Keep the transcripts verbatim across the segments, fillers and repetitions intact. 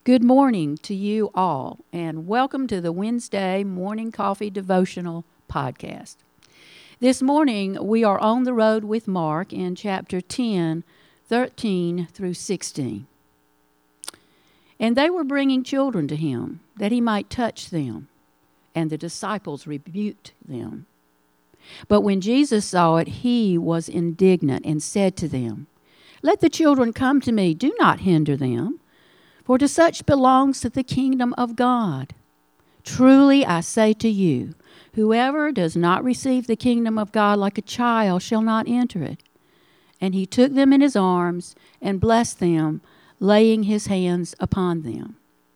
Good morning to you all, and welcome to the Wednesday Morning Coffee Devotional Podcast. This morning, we are on the road with Mark in chapter ten, thirteen through sixteen. And they were bringing children to him, that he might touch them, and the disciples rebuked them. But when Jesus saw it, he was indignant and said to them, "Let the children come to me, do not hinder them. For to such belongs the kingdom of God. Truly I say to you, whoever does not receive the kingdom of God like a child shall not enter it." And he took them in his arms and blessed them, laying his hands upon them.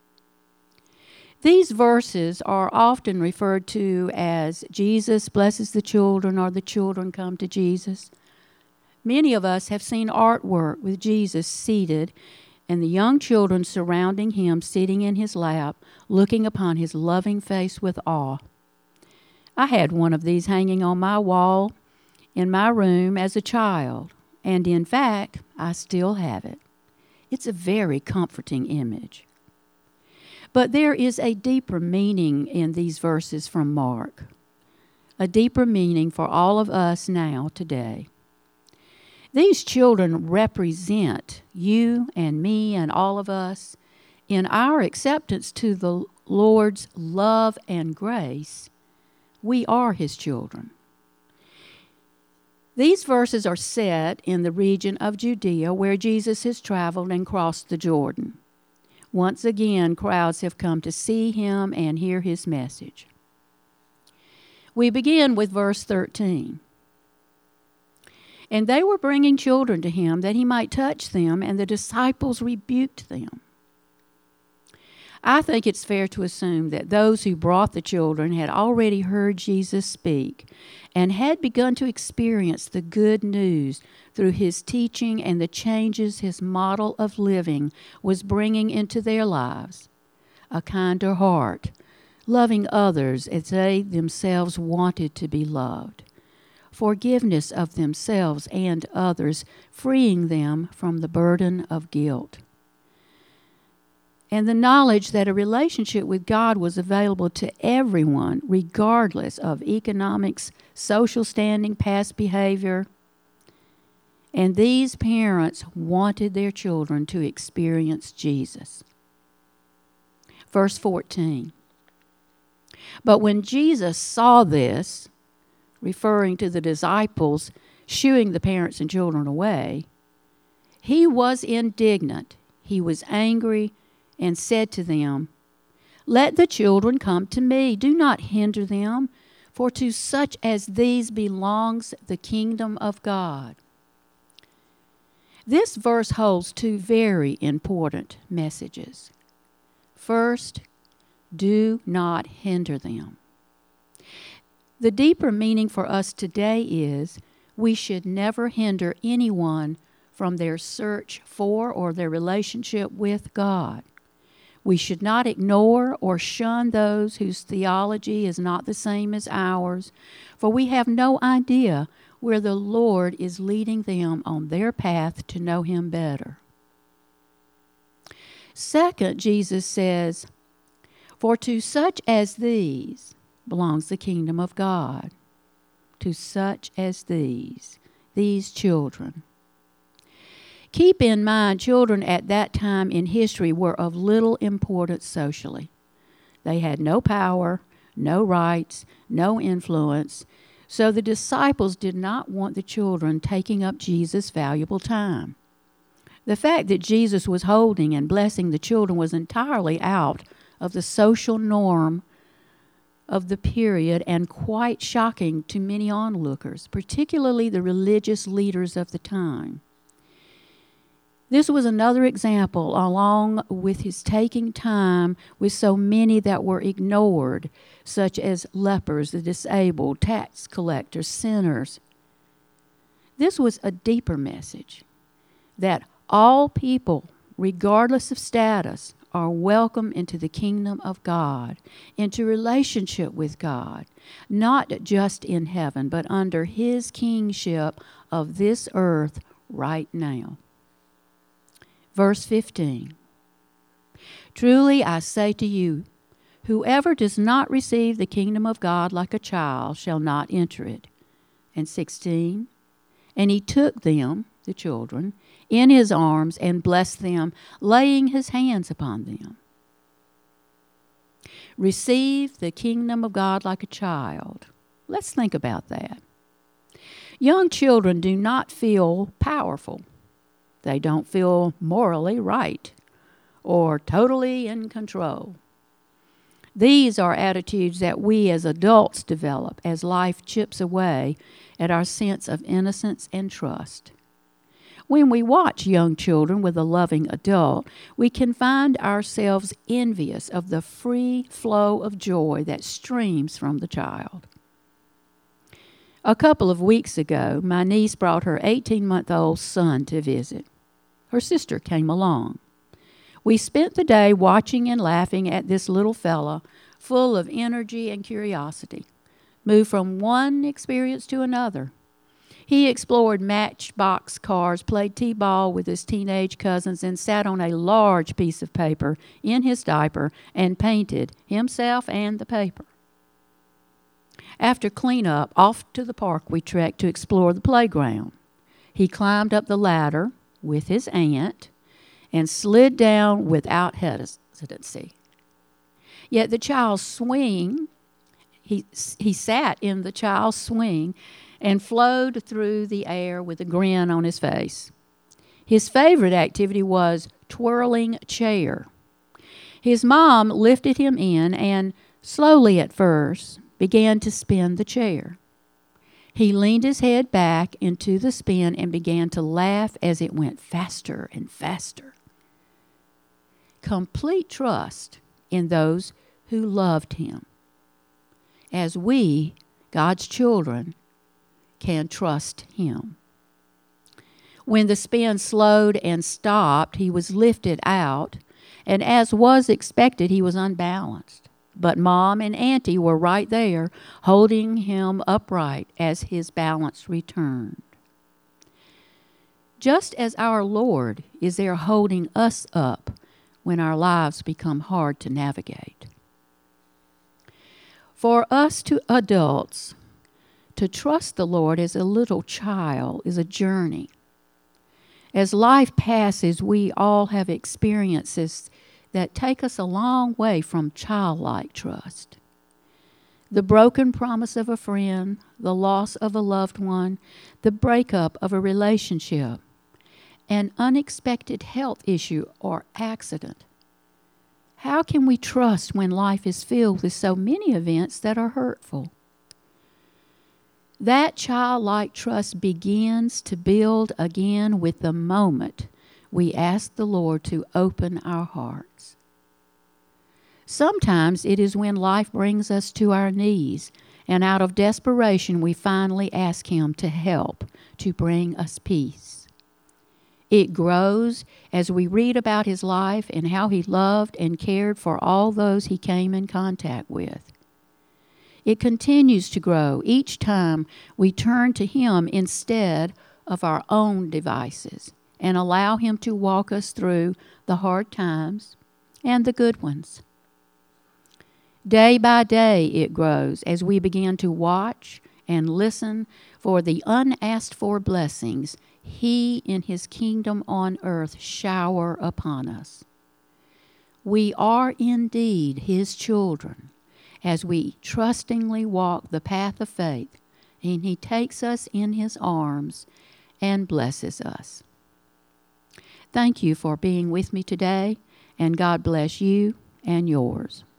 These verses are often referred to as Jesus blesses the children or the children come to Jesus. Many of us have seen artwork with Jesus seated and the young children surrounding him, sitting in his lap, looking upon his loving face with awe. I had one of these hanging on my wall in my room as a child, and in fact, I still have it. It's a very comforting image. But there is a deeper meaning in these verses from Mark, a deeper meaning for all of us now today. These children represent you and me and all of us in our acceptance to the Lord's love and grace. We are his children. These verses are set in the region of Judea where Jesus has traveled and crossed the Jordan. Once again, crowds have come to see him and hear his message. We begin with verse thirteen. And they were bringing children to him that he might touch them, and the disciples rebuked them. I think it's fair to assume that those who brought the children had already heard Jesus speak and had begun to experience the good news through his teaching and the changes his model of living was bringing into their lives. A kinder heart, loving others as they themselves wanted to be loved. Forgiveness of themselves and others, freeing them from the burden of guilt. And the knowledge that a relationship with God was available to everyone, regardless of economics, social standing, past behavior. And these parents wanted their children to experience Jesus. Verse fourteen. But when Jesus saw this, referring to the disciples shooing the parents and children away, he was indignant. He was angry and said to them, "Let the children come to me. Do not hinder them, for to such as these belongs the kingdom of God." This verse holds two very important messages. First, do not hinder them. The deeper meaning for us today is we should never hinder anyone from their search for or their relationship with God. We should not ignore or shun those whose theology is not the same as ours, for we have no idea where the Lord is leading them on their path to know him better. Second, Jesus says, "For to such as these belongs the kingdom of God." To such as these, these children. Keep in mind, children at that time in history were of little importance socially. They had no power, no rights, no influence, so the disciples did not want the children taking up Jesus' valuable time. The fact that Jesus was holding and blessing the children was entirely out of the social norm of the period and quite shocking to many onlookers, particularly the religious leaders of the time. This was another example, along with his taking time with so many that were ignored, such as lepers, the disabled, tax collectors, sinners. This was a deeper message, that all people, regardless of status, are welcome into the kingdom of God, into relationship with God, not just in heaven, but under his kingship of this earth right now. Verse fifteen. Truly I say to you, whoever does not receive the kingdom of God like a child shall not enter it. And sixteen, and he took them, the children, in his arms and blessed them, laying his hands upon them. Receive the kingdom of God like a child. Let's think about that. Young children do not feel powerful. They don't feel morally right or totally in control. These are attitudes that we as adults develop as life chips away at our sense of innocence and trust. When we watch young children with a loving adult, we can find ourselves envious of the free flow of joy that streams from the child. A couple of weeks ago, my niece brought her eighteen-month-old son to visit. Her sister came along. We spent the day watching and laughing at this little fella, full of energy and curiosity, move from one experience to another. He explored matchbox cars, played t-ball with his teenage cousins, and sat on a large piece of paper in his diaper and painted himself and the paper. After cleanup, off to the park we trekked to explore the playground. He climbed up the ladder with his aunt and slid down without hesitancy. Yet the child's swing, he, he sat in the child's swing and flowed through the air with a grin on his face. His favorite activity was twirling chair. His mom lifted him in and, slowly at first, began to spin the chair. He leaned his head back into the spin and began to laugh as it went faster and faster. Complete trust in those who loved him, as we, God's children, can trust him. When the spin slowed and stopped, he was lifted out, and as was expected, he was unbalanced. But Mom and Auntie were right there, holding him upright as his balance returned. Just as our Lord is there holding us up when our lives become hard to navigate. For us to adults, to trust the Lord as a little child is a journey. As life passes, we all have experiences that take us a long way from childlike trust. The broken promise of a friend, the loss of a loved one, the breakup of a relationship, an unexpected health issue or accident. How can we trust when life is filled with so many events that are hurtful? That childlike trust begins to build again with the moment we ask the Lord to open our hearts. Sometimes it is when life brings us to our knees, and out of desperation we finally ask Him to help, to bring us peace. It grows as we read about His life and how He loved and cared for all those He came in contact with. It continues to grow each time we turn to Him instead of our own devices and allow Him to walk us through the hard times and the good ones. Day by day it grows as we begin to watch and listen for the unasked for blessings He in His kingdom on earth shower upon us. We are indeed His children as we trustingly walk the path of faith, and He takes us in His arms and blesses us. Thank you for being with me today, and God bless you and yours.